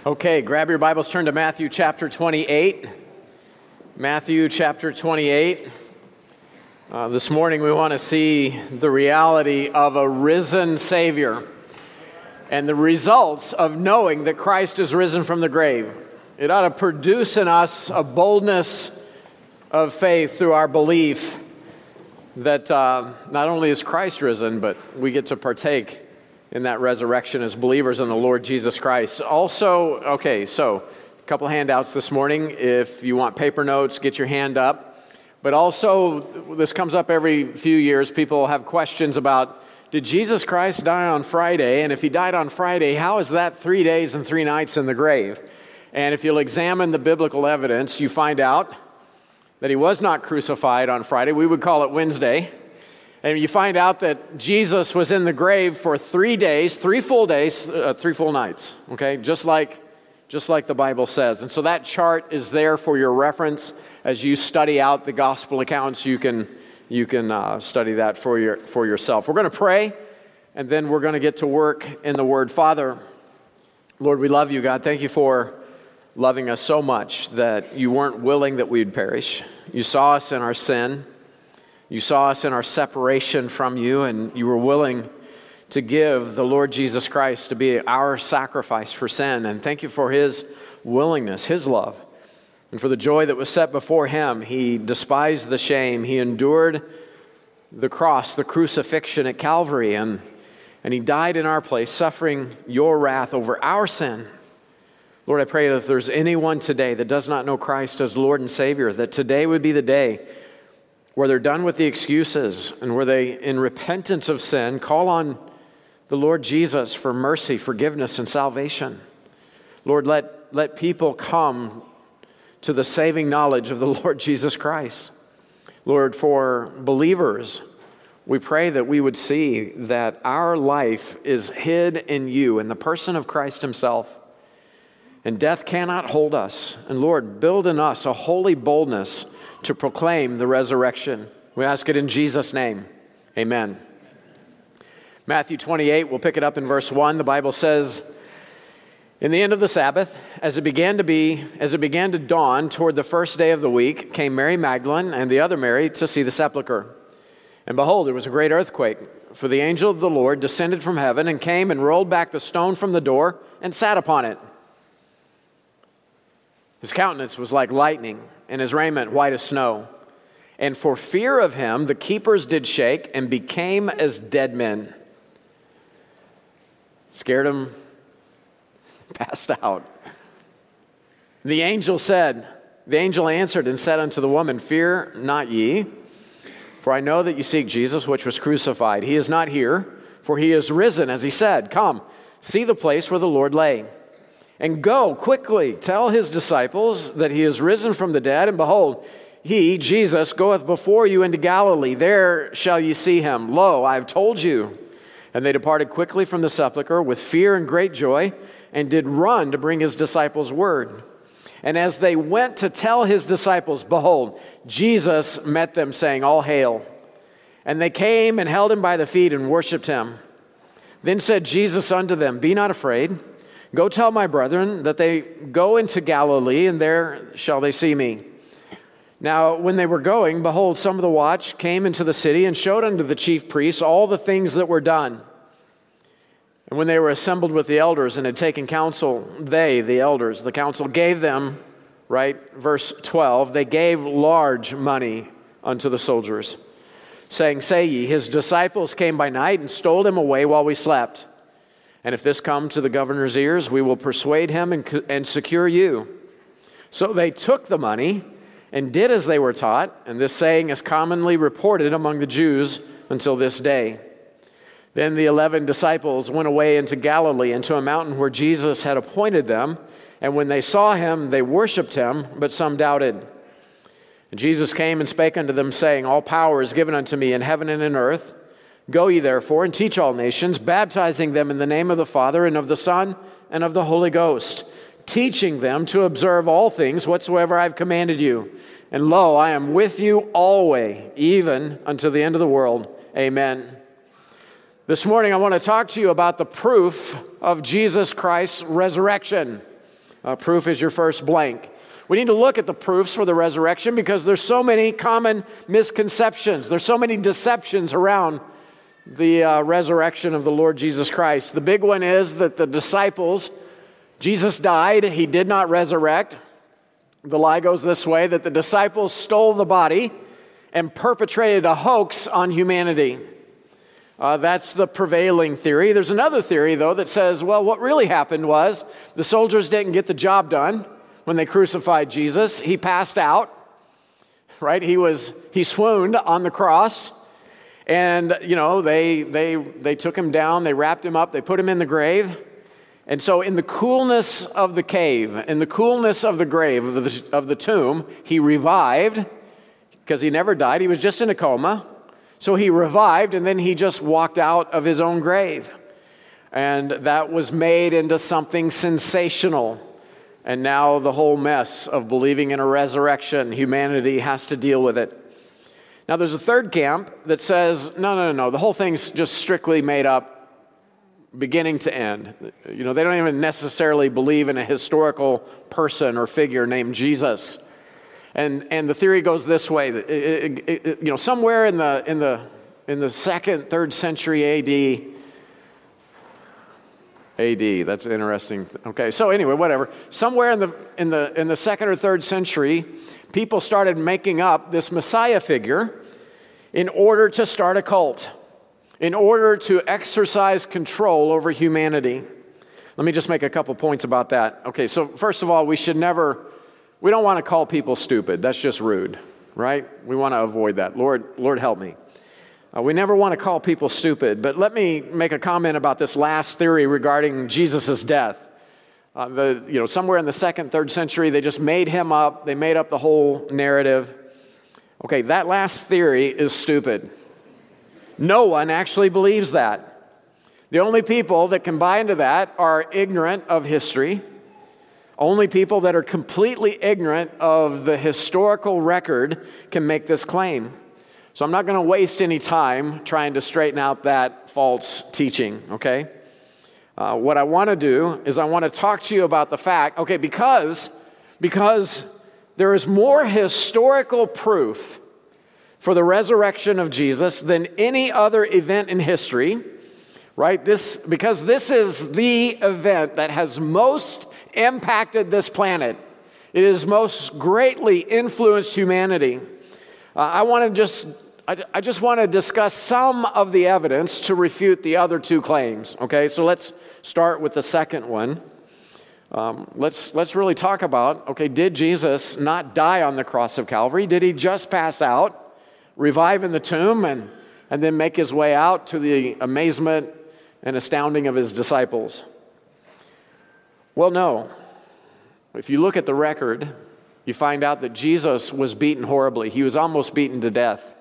Okay, grab your Bibles, turn to Matthew chapter 28. Matthew chapter 28. This morning we want to see the reality of a risen Savior and the results of knowing that Christ is risen from the grave. It ought to produce in us a boldness of faith through our belief that not only is Christ risen, but we get to partake in that resurrection as believers in the Lord Jesus Christ. Also, so a couple handouts this morning. If you want paper notes, get your hand up. But also, this comes up every few years. People have questions about, did Jesus Christ die on Friday? And if he died on Friday, how is that 3 days and 3 nights in the grave? And if you'll examine the biblical evidence, you find out that he was not crucified on Friday. We would call it Wednesday. And you find out that Jesus was in the grave for 3 days, 3 full days, 3 full nights, okay? Just like the Bible says. And so that chart is there for your reference. As you study out the gospel accounts, you can study that for yourself. We're going to pray, and then we're going to get to work in the Word. Father, Lord, we love you, God. Thank you for loving us so much that you weren't willing that we'd perish. You saw us in our sin. You saw us in our separation from you, and you were willing to give the Lord Jesus Christ to be our sacrifice for sin. And thank you for his willingness, his love. And for the joy that was set before him, he despised the shame. He endured the cross, the crucifixion at Calvary, and he died in our place, suffering your wrath over our sin. Lord, I pray that if there's anyone today that does not know Christ as Lord and Savior, that today would be the day where they're done with the excuses and where they, in repentance of sin, call on the Lord Jesus for mercy, forgiveness, and salvation. Lord, let people come to the saving knowledge of the Lord Jesus Christ. Lord, for believers, we pray that we would see that our life is hid in you, in the person of Christ himself, and death cannot hold us. And Lord, build in us a holy boldness to proclaim the resurrection. We ask it in Jesus' name. Amen. Matthew 28, we'll pick it up in verse 1. The Bible says, in the end of the Sabbath, as it began to dawn toward the first day of the week, came Mary Magdalene and the other Mary to see the sepulchre. And behold, there was a great earthquake, for the angel of the Lord descended from heaven and came and rolled back the stone from the door and sat upon it. His countenance was like lightning, and his raiment white as snow. And for fear of him, the keepers did shake and became as dead men. Scared him, passed out. The angel answered and said unto the woman, Fear not ye, for I know that ye seek Jesus, which was crucified. He is not here, for he is risen, as he said. Come, see the place where the Lord lay. And go quickly, tell his disciples that he is risen from the dead, and behold, he, Jesus, goeth before you into Galilee. There shall ye see him. Lo, I have told you. And they departed quickly from the sepulchre with fear and great joy, and did run to bring his disciples word. And as they went to tell his disciples, behold, Jesus met them, saying, All hail. And they came and held him by the feet and worshipped him. Then said Jesus unto them, Be not afraid. Go tell my brethren that they go into Galilee, and there shall they see me. Now, when they were going, behold, some of the watch came into the city and showed unto the chief priests all the things that were done. And when they were assembled with the elders and had taken counsel, the council gave them, verse 12, they gave large money unto the soldiers, saying, Say ye, his disciples came by night and stole him away while we slept. And if this come to the governor's ears, we will persuade him and secure you. So they took the money and did as they were taught, and this saying is commonly reported among the Jews until this day. Then the 11 disciples went away into Galilee, into a mountain where Jesus had appointed them. And when they saw him, they worshipped him, but some doubted. And Jesus came and spake unto them, saying, All power is given unto me in heaven and in earth. Go ye therefore and teach all nations, baptizing them in the name of the Father and of the Son and of the Holy Ghost, teaching them to observe all things whatsoever I have commanded you. And lo, I am with you always, even unto the end of the world. Amen. This morning I want to talk to you about the proof of Jesus Christ's resurrection. Proof is your first blank. We need to look at the proofs for the resurrection because there's so many common misconceptions. There's so many deceptions around the resurrection of the Lord Jesus Christ. The big one is that the disciples, Jesus died, he did not resurrect. The lie goes this way, that the disciples stole the body and perpetrated a hoax on humanity. That's the prevailing theory. There's another theory, though, that says, well, what really happened was the soldiers didn't get the job done when they crucified Jesus. He passed out, right? He swooned on the cross. And, they took him down, they wrapped him up, they put him in the grave. And so in the coolness of the cave, in the coolness of the grave, of the tomb, he revived, because he never died. He was just in a coma. So he revived, and then he just walked out of his own grave. And that was made into something sensational. And now the whole mess of believing in a resurrection, humanity has to deal with it. Now there's a third camp that says, no, the whole thing's just strictly made up beginning to end. They don't even necessarily believe in a historical person or figure named Jesus. And the theory goes this way, that somewhere in the second, third century AD, that's interesting. Okay, so anyway, whatever. Somewhere in the second or third century, people started making up this Messiah figure in order to start a cult, in order to exercise control over humanity. Let me just make a couple points about that. Okay, so first of all, we don't want to call people stupid. That's just rude, right? We want to avoid that. Lord help me. We never want to call people stupid, but let me make a comment about this last theory regarding Jesus' death. Somewhere in the second, third century, they just made him up. They made up the whole narrative. Okay, that last theory is stupid. No one actually believes that. The only people that can buy into that are ignorant of history. Only people that are completely ignorant of the historical record can make this claim. So I'm not going to waste any time trying to straighten out that false teaching, okay? What I want to do is I want to talk to you about the fact, okay, because there is more historical proof for the resurrection of Jesus than any other event in history, right? Because this is the event that has most impacted this planet. It has most greatly influenced humanity. I just want to discuss some of the evidence to refute the other two claims. Okay, so let's start with the second one. Let's really talk about, okay, did Jesus not die on the cross of Calvary? Did he just pass out, revive in the tomb, and then make his way out to the amazement and astounding of his disciples? Well, no. If you look at the record, you find out that Jesus was beaten horribly. He was almost beaten to death.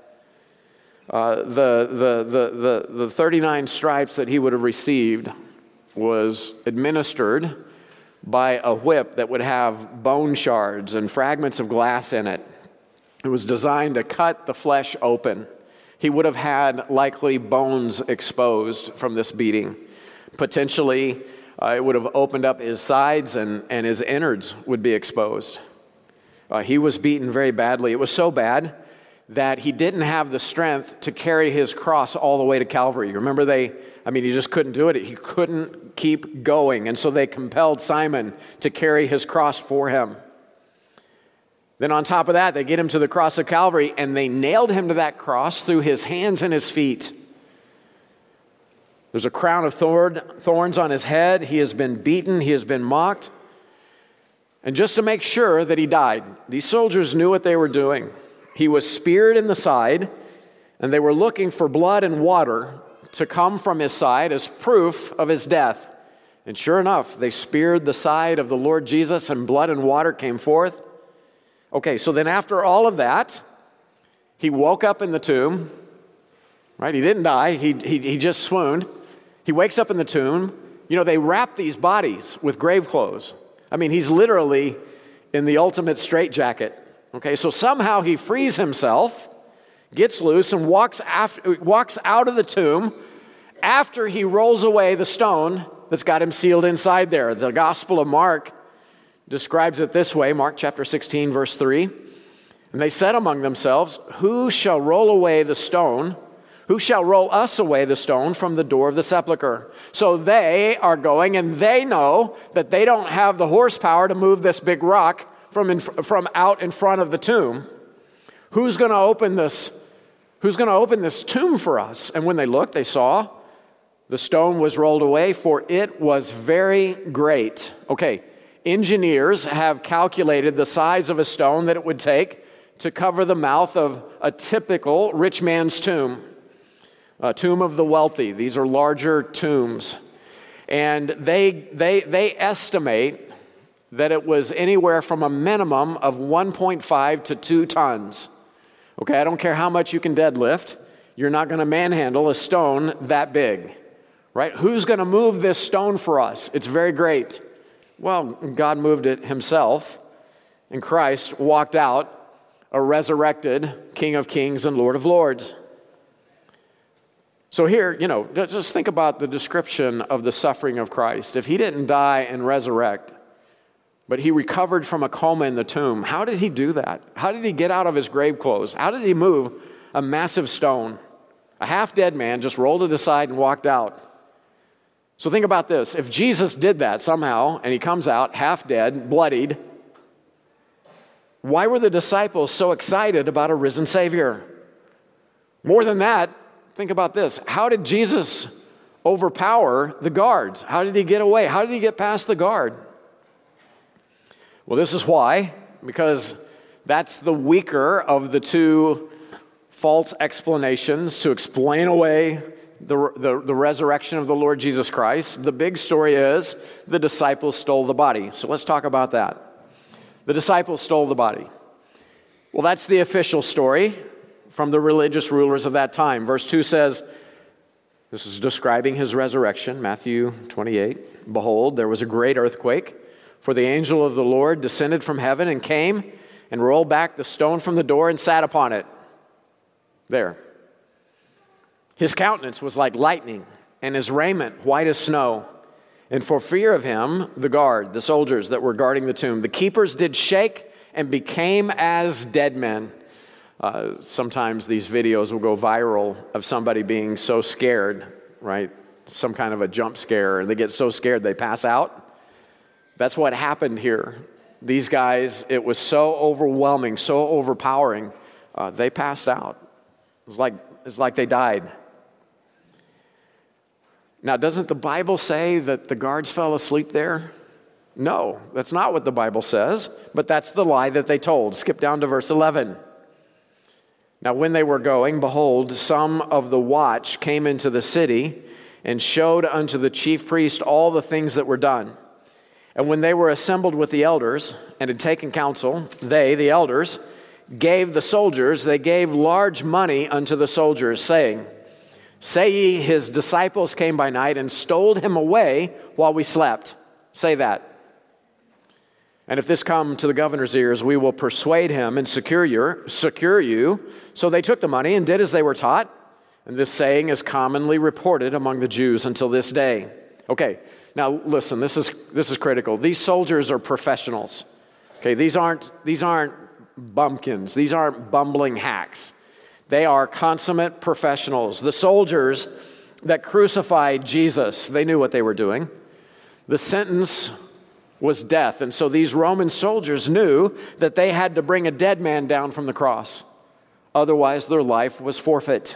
The 39 stripes that he would have received was administered by a whip that would have bone shards and fragments of glass in it. It was designed to cut the flesh open. He would have had likely bones exposed from this beating. Potentially, it would have opened up his sides and his innards would be exposed. He was beaten very badly. It was so bad that he didn't have the strength to carry his cross all the way to Calvary. Remember, he just couldn't do it. He couldn't keep going. And so they compelled Simon to carry his cross for him. Then on top of that, they get him to the cross of Calvary and they nailed him to that cross through his hands and his feet. There's a crown of thorns on his head. He has been beaten. He has been mocked. And just to make sure that he died, these soldiers knew what they were doing. He was speared in the side, and they were looking for blood and water to come from his side as proof of his death. And sure enough, they speared the side of the Lord Jesus, and blood and water came forth. Okay, so then after all of that, he woke up in the tomb, right? He didn't die. He just swooned. He wakes up in the tomb. They wrap these bodies with grave clothes. He's literally in the ultimate straitjacket. Okay, so somehow he frees himself, gets loose, and walks out of the tomb after he rolls away the stone that's got him sealed inside there. The Gospel of Mark describes it this way, Mark chapter 16, verse 3. And they said among themselves, who shall roll away the stone? Who shall roll us away the stone from the door of the sepulchre? So they are going, and they know that they don't have the horsepower to move this big rock from out in front of the tomb. Who's going to open this? Who's going to open this tomb for us? And when they looked, they saw the stone was rolled away, for it was very great. Okay, engineers have calculated the size of a stone that it would take to cover the mouth of a typical rich man's tomb, a tomb of the wealthy. These are larger tombs. And they estimate that it was anywhere from a minimum of 1.5 to 2 tons. Okay, I don't care how much you can deadlift, you're not going to manhandle a stone that big, right? Who's going to move this stone for us? It's very great. Well, God moved it himself, and Christ walked out a resurrected King of Kings and Lord of Lords. So here, just think about the description of the suffering of Christ. If he didn't die and resurrect, but he recovered from a coma in the tomb, how did he do that? How did he get out of his grave clothes? How did he move a massive stone? A half-dead man just rolled it aside and walked out. So think about this. If Jesus did that somehow, and he comes out half-dead, bloodied, why were the disciples so excited about a risen Savior? More than that, think about this. How did Jesus overpower the guards? How did he get away? How did he get past the guard? Well, this is why, because that's the weaker of the two false explanations to explain away the resurrection of the Lord Jesus Christ. The big story is the disciples stole the body. So let's talk about that. The disciples stole the body. Well, that's the official story from the religious rulers of that time. Verse 2 says, this is describing his resurrection, Matthew 28. Behold, there was a great earthquake, for the angel of the Lord descended from heaven and came and rolled back the stone from the door and sat upon it. There. His countenance was like lightning, and his raiment white as snow. And for fear of him, the guard, the soldiers that were guarding the tomb, the keepers did shake and became as dead men. Sometimes these videos will go viral of somebody being so scared, right? Some kind of a jump scare, and they get so scared they pass out. That's what happened here. These guys, it was so overwhelming, so overpowering, they passed out. It's like they died. Now, doesn't the Bible say that the guards fell asleep there? No, that's not what the Bible says, but that's the lie that they told. Skip down to verse 11. Now, when they were going, behold, some of the watch came into the city and showed unto the chief priest all the things that were done. And when they were assembled with the elders and had taken counsel, they, the elders, gave the soldiers, they gave large money unto the soldiers, saying, say ye, his disciples came by night and stole him away while we slept. Say that. And if this come to the governor's ears, we will persuade him and secure you. So they took the money and did as they were taught. And this saying is commonly reported among the Jews until this day. Okay, now listen, this is critical. These soldiers are professionals. Okay, these aren't bumpkins. These aren't bumbling hacks. They are consummate professionals. The soldiers that crucified Jesus, they knew what they were doing. The sentence was death. And so these Roman soldiers knew that they had to bring a dead man down from the cross. Otherwise, their life was forfeit.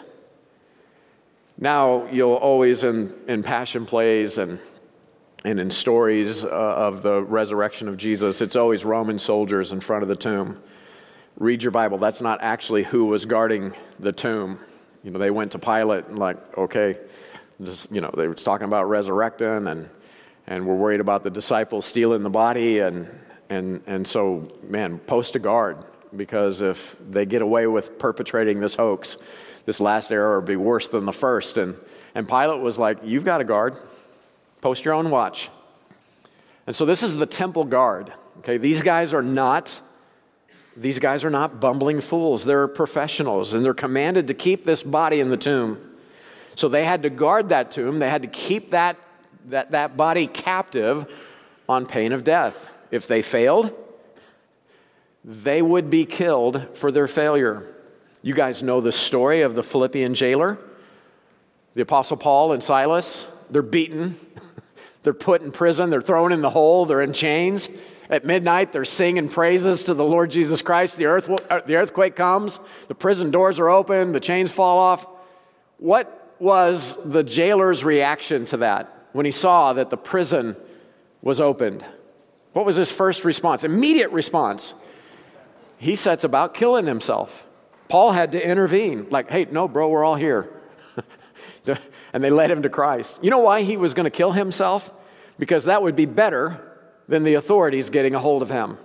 Now, you'll always, in passion plays and in stories of the resurrection of Jesus, it's always Roman soldiers in front of the tomb. Read your Bible. That's not actually who was guarding the tomb. They went to Pilate and okay, they were talking about resurrecting and we're worried about the disciples stealing the body and so, man, post a guard, because if they get away with perpetrating this hoax, this last error will be worse than the first. And Pilate was like, you've got a guard. Post your own watch. And so this is the temple guard. Okay, these guys are not bumbling fools. They're professionals, and they're commanded to keep this body in the tomb. So they had to guard that tomb. They had to keep that body captive on pain of death. if they failed, they would be killed for their failure. You guys know the story of the Philippian jailer, the Apostle Paul and Silas. They're beaten. They're put in prison. They're thrown in the hole. They're in chains. At midnight, they're singing praises to the Lord Jesus Christ. The earthquake comes. The prison doors are open. The chains fall off. What was the jailer's reaction to that when he saw that the prison was opened? What was his first response? Immediate response. He sets about killing himself. Paul had to intervene. Like, hey, no, bro, we're all here. And they led him to Christ. You know why he was going to kill himself? Because that would be better than the authorities getting a hold of him.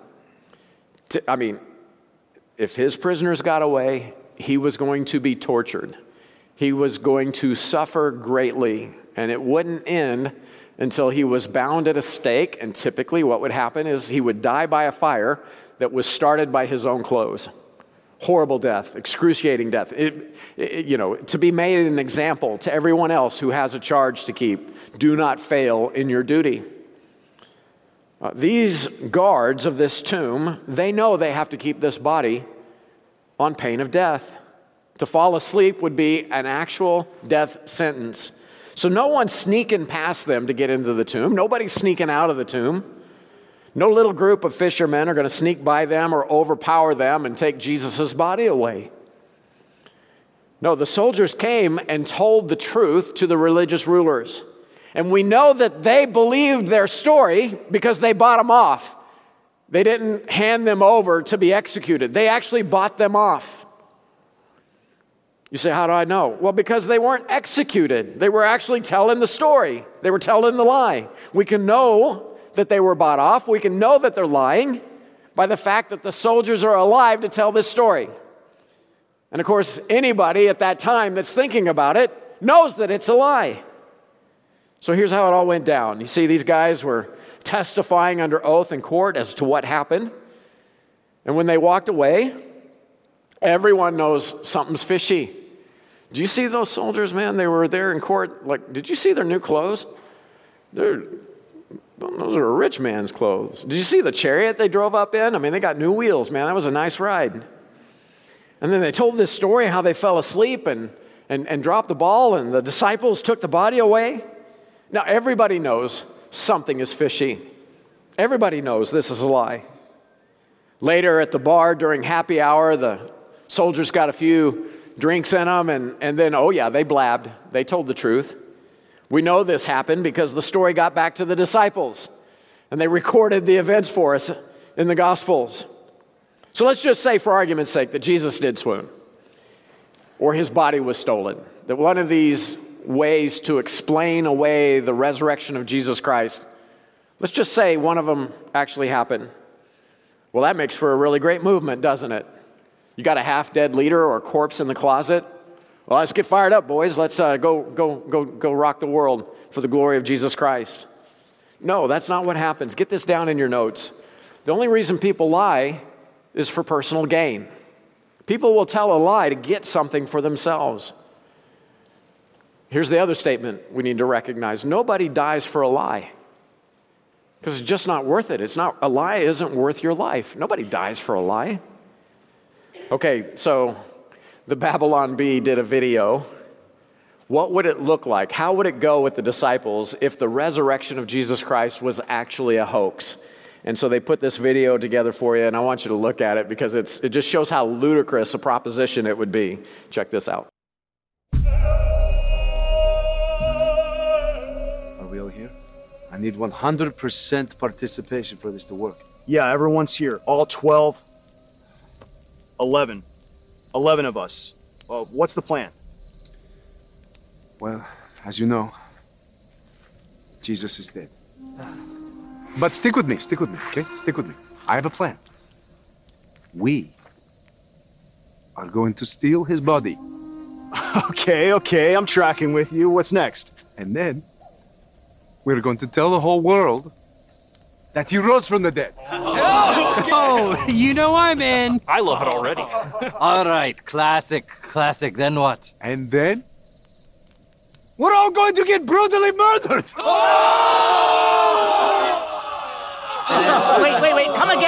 If his prisoners got away, he was going to be tortured. He was going to suffer greatly, and it wouldn't end until he was bound at a stake, and typically what would happen is he would die by a fire that was started by his own clothes. Horrible death, excruciating death. To be made an example to everyone else who has a charge to keep. Do not fail in your duty. These guards of this tomb, they know they have to keep this body on pain of death. To fall asleep would be an actual death sentence. So no one's sneaking past them to get into the tomb. Nobody's sneaking out of the tomb. No little group of fishermen are going to sneak by them or overpower them and take Jesus' body away. No, the soldiers came and told the truth to the religious rulers. And we know that they believed their story because they bought them off. They didn't hand them over to be executed. They actually bought them off. You say, how do I know? Well, because they weren't executed. They were actually telling the story. They were telling the lie. We can know that they were bought off. We can know that they're lying by the fact that the soldiers are alive to tell this story. And of course, anybody at that time that's thinking about it knows that it's a lie. So here's how it all went down. You see, these guys were testifying under oath in court as to what happened. And when they walked away, everyone knows something's fishy. Do you see those soldiers, man? They were there in court. Like, did you see their new clothes? Those are a rich man's clothes. Did you see the chariot they drove up in? I mean, they got new wheels, man. That was a nice ride. And then they told this story, how they fell asleep and dropped the ball, and the disciples took the body away. Now, everybody knows something is fishy. Everybody knows this is a lie. Later at the bar during happy hour, the soldiers got a few drinks in them, and then, they blabbed. They told the truth. We know this happened because the story got back to the disciples, and they recorded the events for us in the Gospels. So let's just say, for argument's sake, that Jesus did swoon, or his body was stolen, that one of these ways to explain away the resurrection of Jesus Christ, let's just say one of them actually happened. Well, that makes for a really great movement, doesn't it? You got a half-dead leader or a corpse in the closet? Well, let's get fired up, boys. Let's go rock the world for the glory of Jesus Christ. No, that's not what happens. Get this down in your notes. The only reason people lie is for personal gain. People will tell a lie to get something for themselves. Here's the other statement we need to recognize. Nobody dies for a lie because it's just not worth it. A lie isn't worth your life. Nobody dies for a lie. Okay, so the Babylon Bee did a video. What would it look like? How would it go with the disciples if the resurrection of Jesus Christ was actually a hoax? And so they put this video together for you, and I want you to look at it because it just shows how ludicrous a proposition it would be. Check this out. Are we all here? I need 100% participation for this to work. Yeah, everyone's here. All 12, 11 of us. Well, what's the plan? Well, as you know, Jesus is dead. But stick with me, okay? Stick with me. I have a plan. We are going to steal his body. Okay, I'm tracking with you. What's next? And then we're going to tell the whole world that he rose from the dead. Oh, you know I'm in. I love it already. All right, classic. Then what? And then we're all going to get brutally murdered. Wait,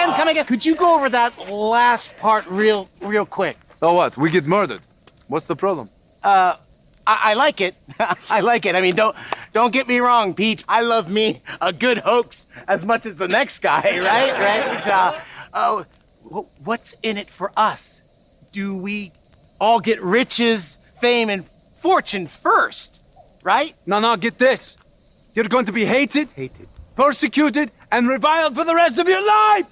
again. Could you go over that last part real quick? Oh, what? We get murdered. What's the problem? I like it. I like it. I mean, don't get me wrong, Pete. I love me a good hoax as much as the next guy, right? What's in it for us? Do we all get riches, fame, and fortune first, right? No, get this. You're going to be hated, persecuted, and reviled for the rest of your life.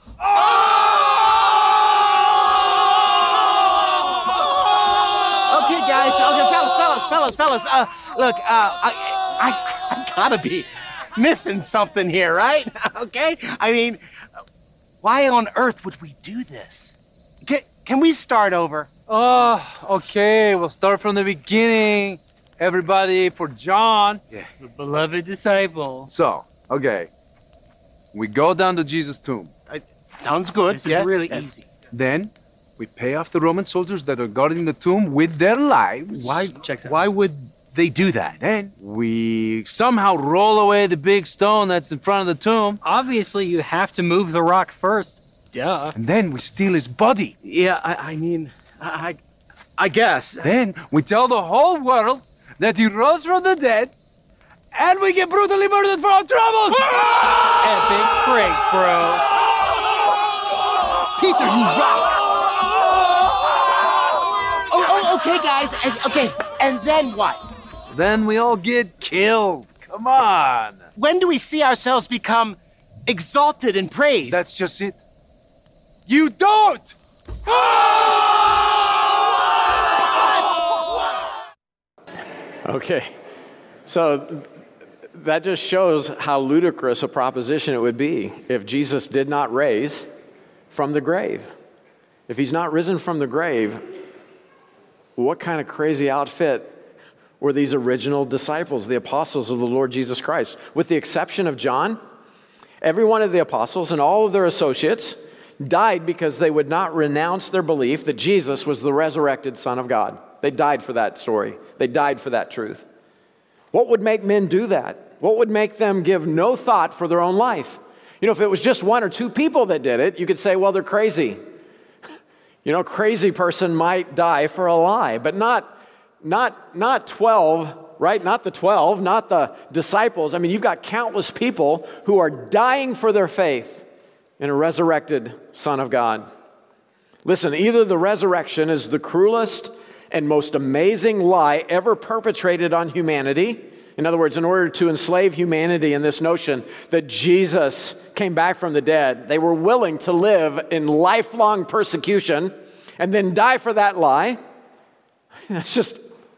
Okay, guys. Okay, fellas. Look, I gotta be missing something here, right? Okay? I mean, why on earth would we do this? Can we start over? Oh, okay. We'll start from the beginning. Everybody, for John, the beloved disciple. So, okay. We go down to Jesus' tomb. Sounds good. This is really easy. Then we pay off the Roman soldiers that are guarding the tomb with their lives. Why would they do that? Then we somehow roll away the big stone that's in front of the tomb. Obviously, you have to move the rock first. Duh. And then we steal his body. Yeah, I mean, I guess. Then we tell the whole world that he rose from the dead, and we get brutally murdered for our troubles. Epic break, bro. Peter, you rock. Okay, guys. Okay, and then what? Then we all get killed. Come on. When do we see ourselves become exalted and praised? That's just it. You don't! Okay, so that just shows how ludicrous a proposition it would be if Jesus did not raise from the grave. If he's not risen from the grave, what kind of crazy outfit were these original disciples, the apostles of the Lord Jesus Christ? With the exception of John, every one of the apostles and all of their associates died because they would not renounce their belief that Jesus was the resurrected Son of God. They died for that story. They died for that truth. What would make men do that? What would make them give no thought for their own life? You know, if it was just one or two people that did it, you could say, well, they're crazy. You know, crazy person might die for a lie, but not 12, right? Not the 12, not the disciples. I mean, you've got countless people who are dying for their faith in a resurrected Son of God. Listen, either the resurrection is the cruelest and most amazing lie ever perpetrated on humanity. In other words, in order to enslave humanity in this notion that Jesus came back from the dead, they were willing to live in lifelong persecution and then die for that lie. That's just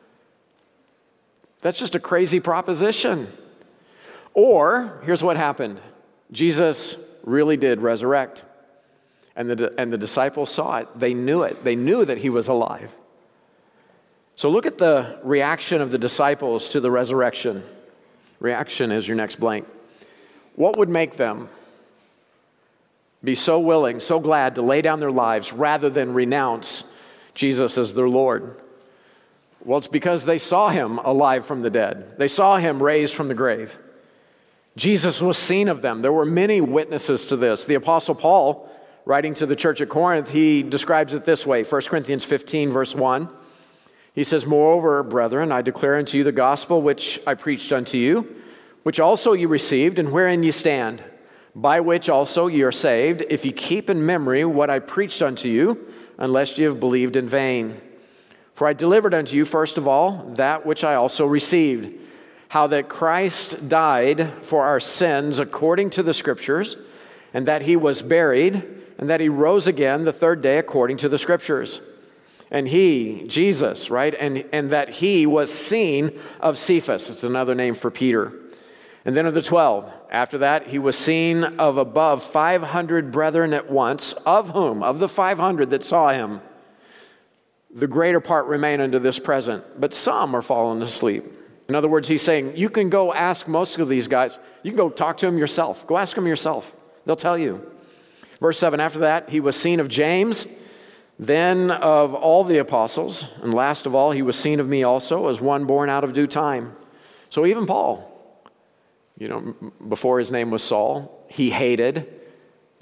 a crazy proposition. Or, here's what happened. Jesus really did resurrect. And the disciples saw it. They knew it. They knew that he was alive. So look at the reaction of the disciples to the resurrection. Reaction is your next blank. What would make them be so willing, so glad to lay down their lives rather than renounce Jesus as their Lord? Well, it's because they saw him alive from the dead. They saw him raised from the grave. Jesus was seen of them. There were many witnesses to this. The Apostle Paul, writing to the church at Corinth, he describes it this way, 1 Corinthians 15, verse 1. He says, "Moreover, brethren, I declare unto you the gospel which I preached unto you, which also you received, and wherein ye stand, by which also ye are saved, if ye keep in memory what I preached unto you, unless ye have believed in vain. For I delivered unto you, first of all, that which I also received, how that Christ died for our sins according to the Scriptures, and that he was buried, and that he rose again the third day according to the Scriptures. And he, Jesus, right, and that he was seen of Cephas." It's another name for Peter. "And then of the 12. After that, he was seen of above 500 brethren at once, of whom, of the 500 that saw him, the greater part remain unto this present, but some are fallen asleep." In other words, he's saying, you can go ask most of these guys, you can go talk to them yourself. Go ask them yourself. They'll tell you. Verse 7, "After that, he was seen of James, then of all the apostles, and last of all, he was seen of me also, as one born out of due time." So even Paul, you know, before his name was Saul, he hated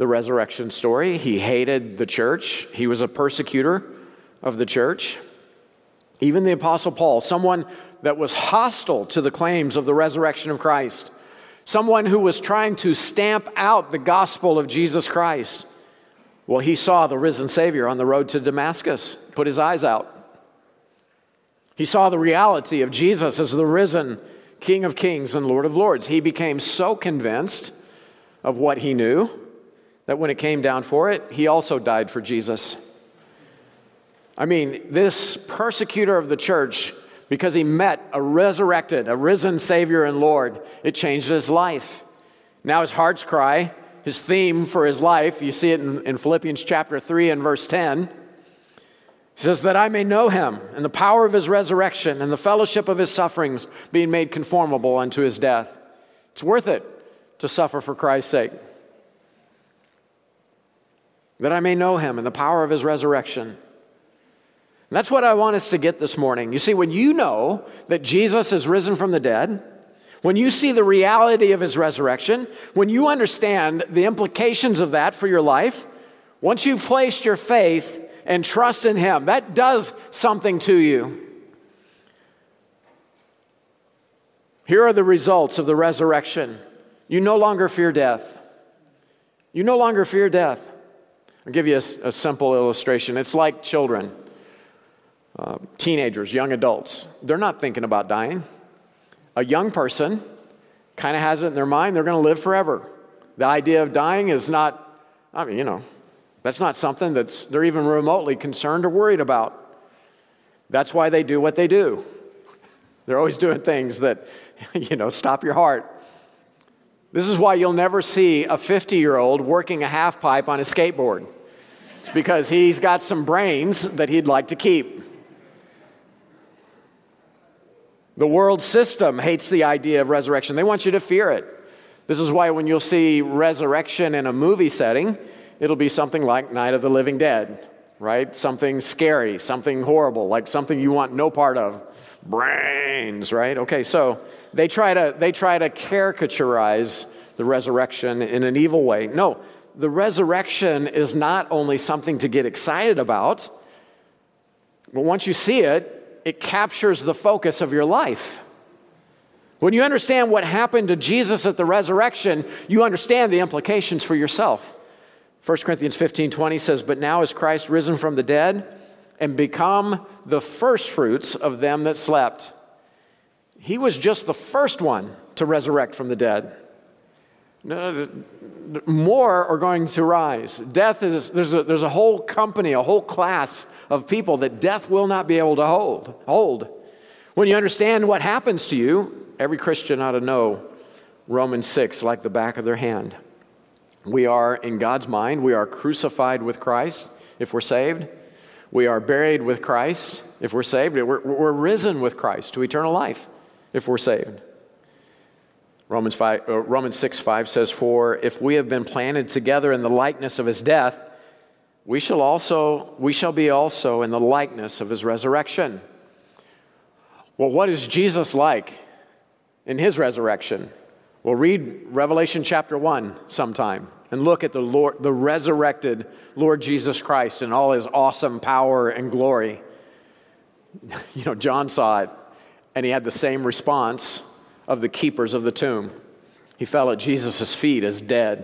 the resurrection story. He hated the church. He was a persecutor of the church. Even the Apostle Paul, someone that was hostile to the claims of the resurrection of Christ, someone who was trying to stamp out the gospel of Jesus Christ. Well, he saw the risen Savior on the road to Damascus, put his eyes out. He saw the reality of Jesus as the risen King of Kings and Lord of Lords. He became so convinced of what he knew that when it came down for it, he also died for Jesus. I mean, this persecutor of the church, because he met a resurrected, a risen Savior and Lord, it changed his life. Now his heart's cry, his theme for his life, you see it in Philippians chapter 3 and verse 10. He says, that I may know him and the power of his resurrection and the fellowship of his sufferings, being made conformable unto his death. It's worth it to suffer for Christ's sake. That I may know him and the power of his resurrection. And that's what I want us to get this morning. You see, when you know that Jesus is risen from the dead, when you see the reality of his resurrection, when you understand the implications of that for your life, once you've placed your faith and trust in him, that does something to you. Here are the results of the resurrection. You no longer fear death. You no longer fear death. I'll give you a simple illustration. It's like children, teenagers, young adults. They're not thinking about dying. A young person kind of has it in their mind they're going to live forever. The idea of dying is not, that's not something they're even remotely concerned or worried about. That's why they do what they do. They're always doing things that, stop your heart. This is why you'll never see a 50-year-old working a half pipe on a skateboard. It's because he's got some brains that he'd like to keep. The world system hates the idea of resurrection. They want you to fear it. This is why when you'll see resurrection in a movie setting, it'll be something like Night of the Living Dead, right? Something scary, something horrible, like something you want no part of. Brains, right? Okay, so they try to caricaturize the resurrection in an evil way. No, the resurrection is not only something to get excited about, but once you see it, it captures the focus of your life. When you understand what happened to Jesus at the resurrection, you understand the implications for yourself. 1 Corinthians 15:20 says, but now is Christ risen from the dead and become the firstfruits of them that slept. He was just the first one to resurrect from the dead. More are going to rise. There's a whole company, a whole class of people that death will not be able to hold. When you understand what happens to you, every Christian ought to know Romans 6 like the back of their hand. We are, in God's mind, we are crucified with Christ if we're saved. We are buried with Christ if we're saved. We're risen with Christ to eternal life if we're saved. Romans 6:5 says, for if we have been planted together in the likeness of his death, we shall be also in the likeness of his resurrection. Well, what is Jesus like in his resurrection? Well, read Revelation chapter 1 sometime and look at the resurrected Lord Jesus Christ in all his awesome power and glory. John saw it, and he had the same response of the keepers of the tomb. He fell at Jesus' feet as dead.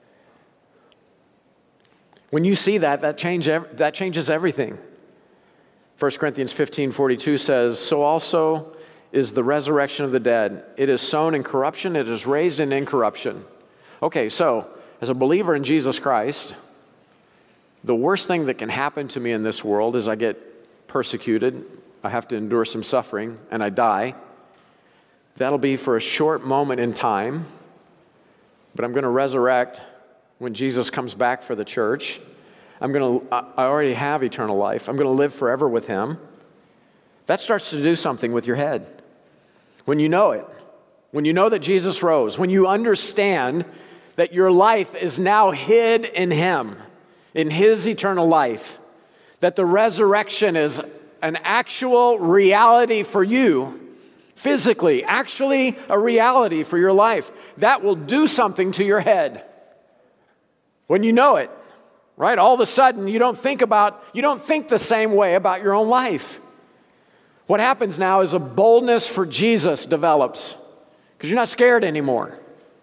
When you see that changes everything. 1 Corinthians 15:42 says, so also is the resurrection of the dead. It is sown in corruption, it is raised in incorruption. Okay, so as a believer in Jesus Christ, the worst thing that can happen to me in this world is I get persecuted, I have to endure some suffering, and I die. That'll be for a short moment in time, but I'm going to resurrect when Jesus comes back for the church. I already have eternal life. I'm going to live forever with him. That starts to do something with your head. When you know it, when you know that Jesus rose, when you understand that your life is now hid in him, in his eternal life, that the resurrection is an actual reality for you, physically, actually a reality for your life, that will do something to your head. when you know it, right? All of a sudden, you don't think the same way about your own life. What happens now is a boldness for Jesus develops because you're not scared anymore.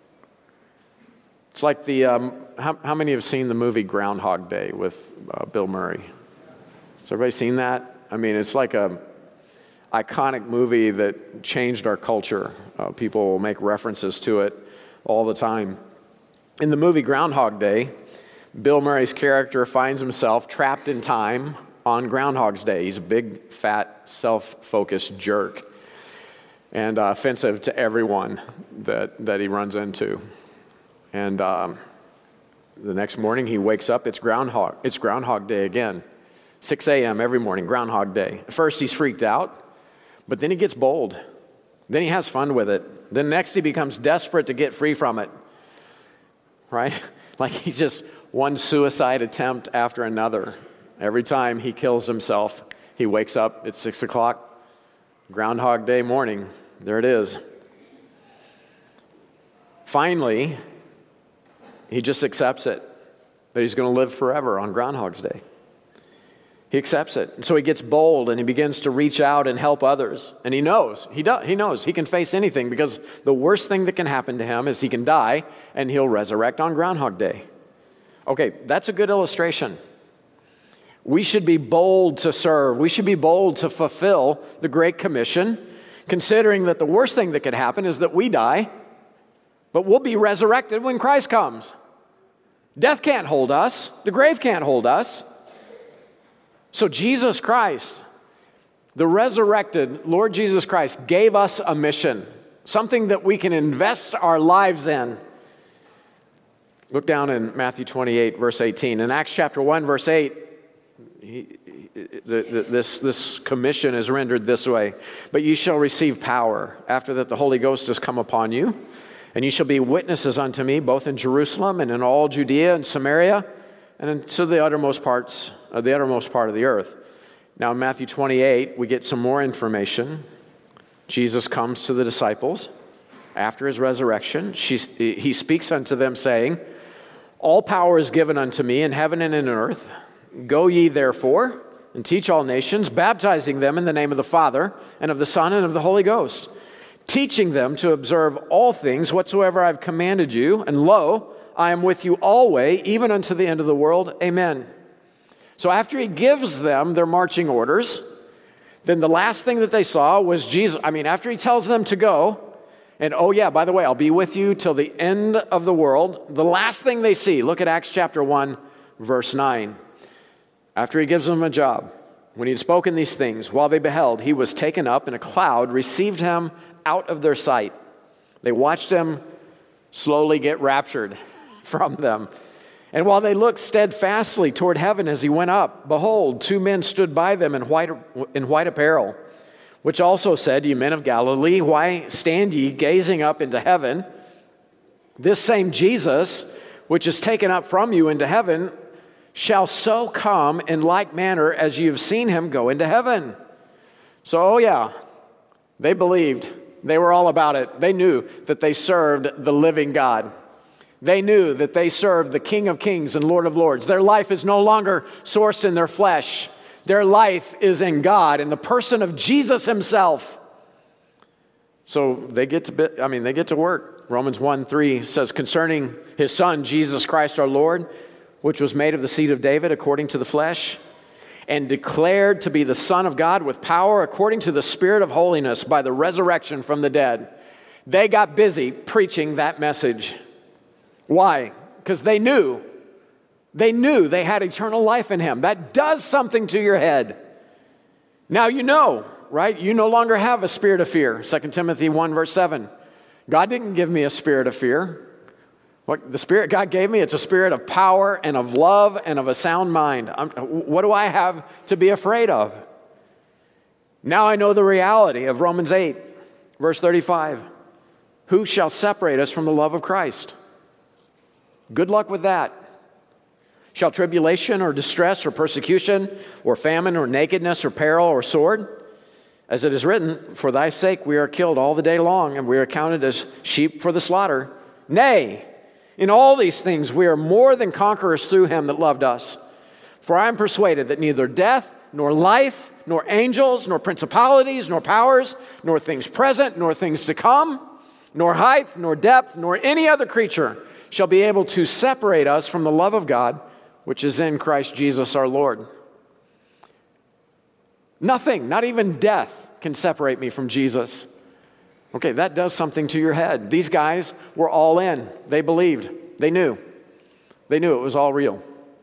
It's like how many have seen the movie Groundhog Day with Bill Murray? Has everybody seen that? I mean, it's like a iconic movie that changed our culture. People make references to it all the time. In the movie Groundhog Day, Bill Murray's character finds himself trapped in time on Groundhog's Day. He's a big, fat, self-focused jerk and offensive to everyone that he runs into. And the next morning he wakes up, it's Groundhog Day again. 6 a.m. every morning, Groundhog Day. At first he's freaked out, but then he gets bold. Then he has fun with it. Then next he becomes desperate to get free from it, right? Like he's just one suicide attempt after another. Every time he kills himself, he wakes up at 6 o'clock, Groundhog Day morning. There it is. Finally, he just accepts it, that he's going to live forever on Groundhog's Day. He accepts it. And so he gets bold and he begins to reach out and help others. And he knows he can face anything because the worst thing that can happen to him is he can die and he'll resurrect on Groundhog Day. Okay, that's a good illustration. We should be bold to serve. We should be bold to fulfill the Great Commission, considering that the worst thing that could happen is that we die, but we'll be resurrected when Christ comes. Death can't hold us. The grave can't hold us. So Jesus Christ, the resurrected Lord Jesus Christ, gave us a mission, something that we can invest our lives in. Look down in Matthew 28, verse 18. In Acts chapter 1, verse 8, this commission is rendered this way. But you shall receive power after that the Holy Ghost has come upon you, and you shall be witnesses unto me, both in Jerusalem and in all Judea and Samaria, and into the uttermost part of the earth. Now in Matthew 28, we get some more information. Jesus comes to the disciples after his resurrection. He speaks unto them, saying, all power is given unto me in heaven and in earth. Go ye therefore and teach all nations, baptizing them in the name of the Father and of the Son and of the Holy Ghost, teaching them to observe all things whatsoever I have commanded you. And lo, I am with you always, even unto the end of the world. Amen. So after he gives them their marching orders, then the last thing that they saw was Jesus. After he tells them to go, and oh yeah, by the way, I'll be with you till the end of the world. The last thing they see, look at Acts chapter 1, verse 9. After he gives them a job, when he had spoken these things, while they beheld, he was taken up, and a cloud received him out of their sight. They watched him slowly get raptured from them. And while they looked steadfastly toward heaven as he went up, behold, two men stood by them in white apparel, which also said, ye men of Galilee, why stand ye gazing up into heaven? This same Jesus, which is taken up from you into heaven, shall so come in like manner as you have seen him go into heaven. So, oh yeah, they believed. They were all about it. They knew that they served the living God. They knew that they served the King of Kings and Lord of Lords. Their life is no longer sourced in their flesh. Their life is in God, in the person of Jesus himself. So they get to work. Romans 1:3 says, concerning his son, Jesus Christ our Lord, which was made of the seed of David according to the flesh, and declared to be the Son of God with power according to the Spirit of holiness by the resurrection from the dead. They got busy preaching that message. Why? Because they knew they had eternal life in him. That does something to your head. Now you know, right? You no longer have a spirit of fear. 2 Timothy 1 verse 7. God didn't give me a spirit of fear. What the Spirit God gave me, it's a spirit of power and of love and of a sound mind. What do I have to be afraid of? Now I know the reality of Romans 8, verse 35. Who shall separate us from the love of Christ? Good luck with that. Shall tribulation or distress or persecution or famine or nakedness or peril or sword? As it is written, for thy sake we are killed all the day long, and we are counted as sheep for the slaughter. Nay, In all these things we are more than conquerors through him that loved us. For I am persuaded that neither death, nor life, nor angels, nor principalities, nor powers, nor things present, nor things to come, nor height, nor depth, nor any other creature shall be able to separate us from the love of God, which is in Christ Jesus our Lord. Nothing, not even death, can separate me from Jesus. Okay, that does something to your head. These guys were all in. They believed. They knew. They knew it was all real.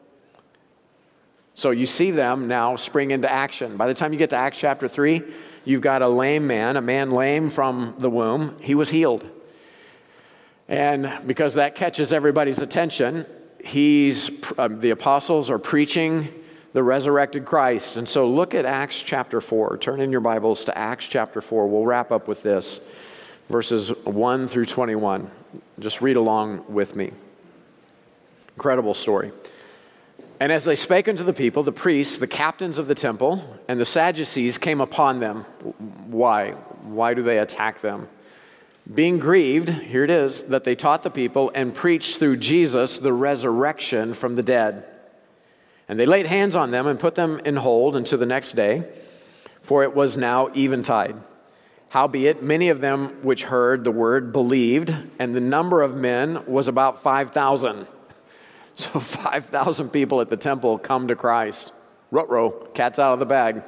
So you see them now spring into action. By the time you get to Acts chapter 3, you've got a lame man, a man lame from the womb. He was healed. And because that catches everybody's attention, the apostles are preaching the resurrected Christ. And so look at Acts chapter 4. Turn in your Bibles to Acts chapter 4. We'll wrap up with this, verses 1 through 21. Just read along with me. Incredible story. And as they spake unto the people, the priests, the captains of the temple, and the Sadducees came upon them. Why? Why do they attack them? Being grieved, here it is, that they taught the people and preached through Jesus the resurrection from the dead. And they laid hands on them and put them in hold until the next day, for it was now eventide. Howbeit, many of them which heard the word believed, and the number of men was about 5,000. So 5,000 people at the temple come to Christ. Ruh-roh, cat's out of the bag.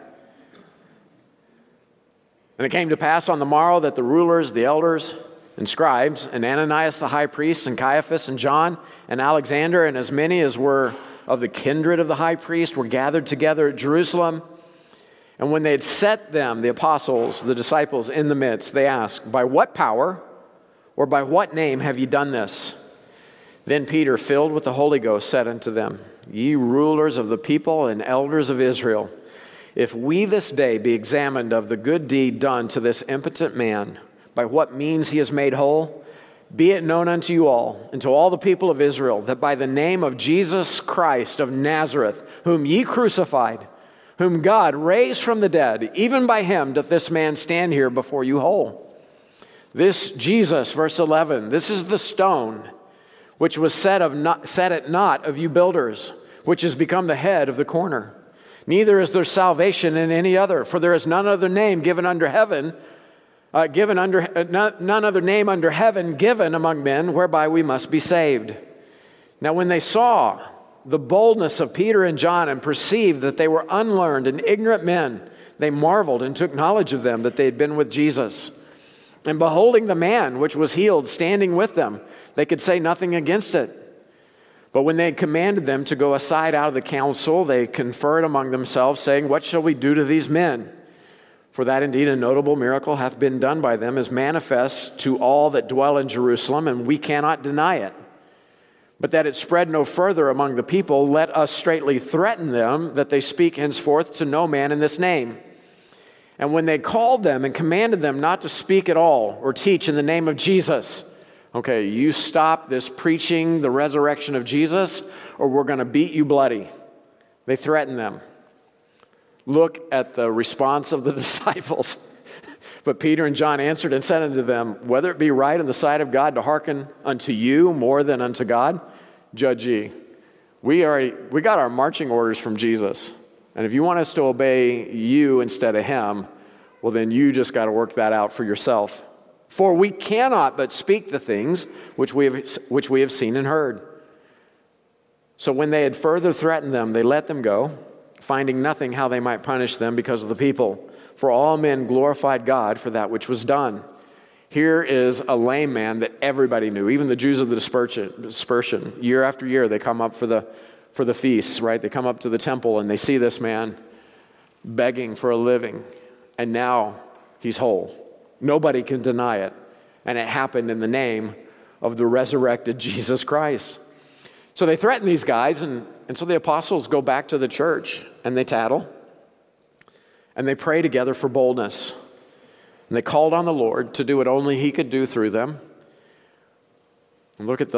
And it came to pass on the morrow that the rulers, the elders, and scribes, and Ananias the high priest, and Caiaphas, and John, and Alexander, and as many as were of the kindred of the high priest were gathered together at Jerusalem. And when they had set them, the apostles, the disciples, in the midst, they asked, by what power or by what name have ye done this? Then Peter, filled with the Holy Ghost, said unto them, ye rulers of the people and elders of Israel, if we this day be examined of the good deed done to this impotent man, by what means he is made whole, be it known unto you all, and to all the people of Israel, that by the name of Jesus Christ of Nazareth, whom ye crucified, whom God raised from the dead, even by him doth this man stand here before you whole. This Jesus, verse 11, this is the stone which was set at naught of you builders, which has become the head of the corner. Neither is there salvation in any other, for there is none other name given under heaven, none other name under heaven given among men whereby we must be saved. Now when they saw the boldness of Peter and John and perceived that they were unlearned and ignorant men, they marveled and took knowledge of them that they had been with Jesus. And beholding the man which was healed standing with them, they could say nothing against it. But when they had commanded them to go aside out of the council, they conferred among themselves, saying, what shall we do to these men? For that indeed a notable miracle hath been done by them, is manifest to all that dwell in Jerusalem, and we cannot deny it. But that it spread no further among the people, let us straitly threaten them, that they speak henceforth to no man in this name. And when they called them and commanded them not to speak at all, or teach in the name of Jesus, okay, you stop this preaching the resurrection of Jesus, or we're going to beat you bloody. They threatened them. Look at the response of the disciples. But Peter and John answered and said unto them, whether it be right in the sight of God to hearken unto you more than unto God, judge ye. We got our marching orders from Jesus. And if you want us to obey you instead of him, well then you just got to work that out for yourself. For we cannot but speak the things which we have seen and heard. So when they had further threatened them, they let them go, finding nothing how they might punish them because of the people. For all men glorified God for that which was done. Here is a lame man that everybody knew, even the Jews of the dispersion. Year after year, they come up for the feasts, right? They come up to the temple and they see this man begging for a living. And now he's whole. Nobody can deny it. And it happened in the name of the resurrected Jesus Christ. So they threaten these guys, and so the apostles go back to the church and they tattle. And they pray together for boldness. And they called on the Lord to do what only he could do through them. And look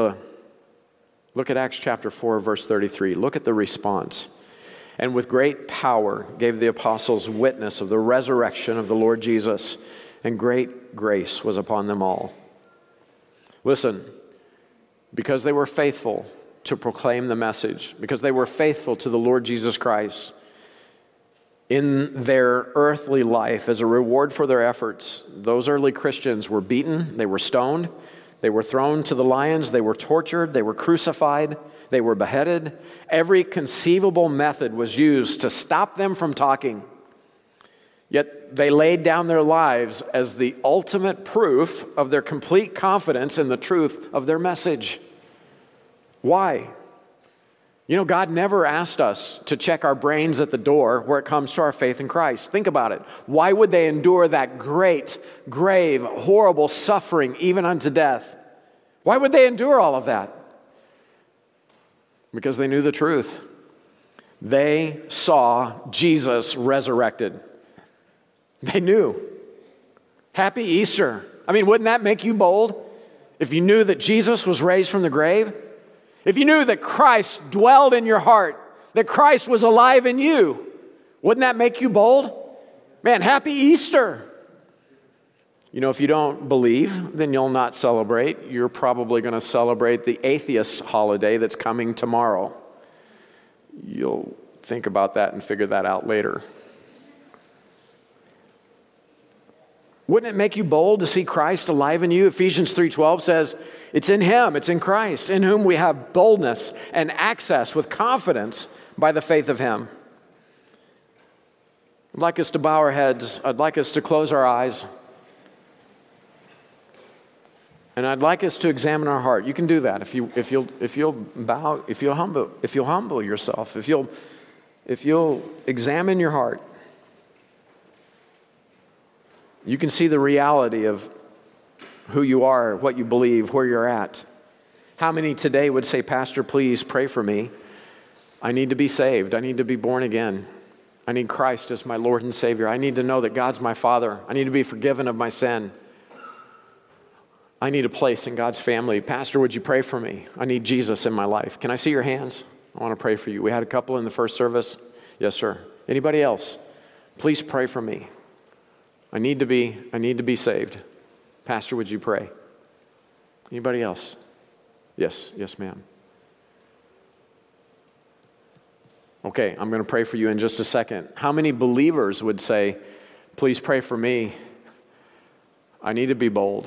at Acts chapter 4, verse 33. Look at the response. And with great power gave the apostles witness of the resurrection of the Lord Jesus, and great grace was upon them all. Listen, because they were faithful to proclaim the message, because they were faithful to the Lord Jesus Christ in their earthly life as a reward for their efforts. Those early Christians were beaten, they were stoned, they were thrown to the lions, they were tortured, they were crucified, they were beheaded. Every conceivable method was used to stop them from talking. Yet they laid down their lives as the ultimate proof of their complete confidence in the truth of their message. Why? You know, God never asked us to check our brains at the door where it comes to our faith in Christ. Think about it. Why would they endure that great, grave, horrible suffering even unto death? Why would they endure all of that? Because they knew the truth. They saw Jesus resurrected. They knew. Happy Easter. I mean, wouldn't that make you bold? If you knew that Jesus was raised from the grave? If you knew that Christ dwelled in your heart, that Christ was alive in you, wouldn't that make you bold? Man, happy Easter. You know, if you don't believe, then you'll not celebrate. You're probably going to celebrate the atheist holiday that's coming tomorrow. You'll think about that and figure that out later. Wouldn't it make you bold to see Christ alive in you? Ephesians 3:12 says, it's in Him, it's in Christ, in whom we have boldness and access with confidence by the faith of Him. I'd like us to bow our heads. I'd like us to close our eyes. And I'd like us to examine our heart. You can do that if you'll bow, if you'll humble yourself, if you'll examine your heart. You can see the reality of who you are, what you believe, where you're at. How many today would say, Pastor, please pray for me. I need to be saved. I need to be born again. I need Christ as my Lord and Savior. I need to know that God's my Father. I need to be forgiven of my sin. I need a place in God's family. Pastor, would you pray for me? I need Jesus in my life. Can I see your hands? I want to pray for you. We had a couple in the first service. Yes, sir. Anybody else? Please pray for me. I need to be saved. Pastor, would you pray? Anybody else? Yes, ma'am. Okay, I'm going to pray for you in just a second. How many believers would say, please pray for me? I need to be bold.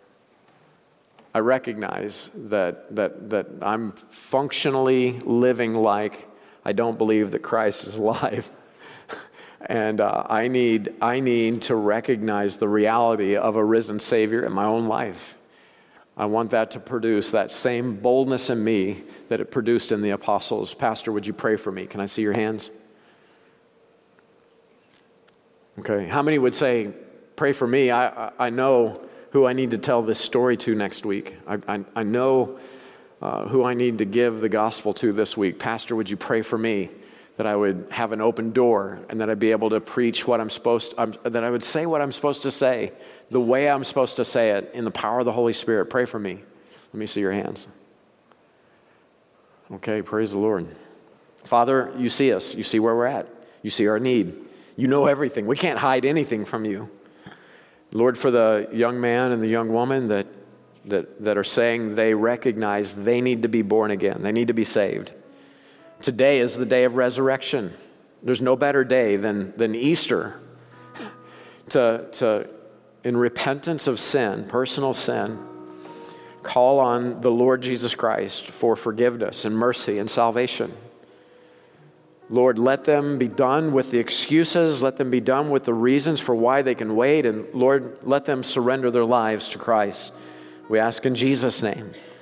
I recognize that I'm functionally living like I don't believe that Christ is alive. And I need to recognize the reality of a risen Savior in my own life. I want that to produce that same boldness in me that it produced in the apostles. Pastor, would you pray for me? Can I see your hands? Okay. How many would say, pray for me? I know who I need to tell this story to next week. I know who I need to give the gospel to this week. Pastor, would you pray for me? That I would have an open door and that I'd be able to preach what that I would say what I'm supposed to say, the way I'm supposed to say it, in the power of the Holy Spirit. Pray for me. Let me see your hands. Okay, praise the Lord. Father, you see us. You see where we're at. You see our need. You know everything. We can't hide anything from you. Lord, for the young man and the young woman that are saying they recognize they need to be born again. They need to be saved. Today is the day of resurrection. There's no better day than Easter to in repentance of sin, personal sin, call on the Lord Jesus Christ for forgiveness and mercy and salvation. Lord, let them be done with the excuses. Let them be done with the reasons for why they can wait. And Lord, let them surrender their lives to Christ. We ask in Jesus' name.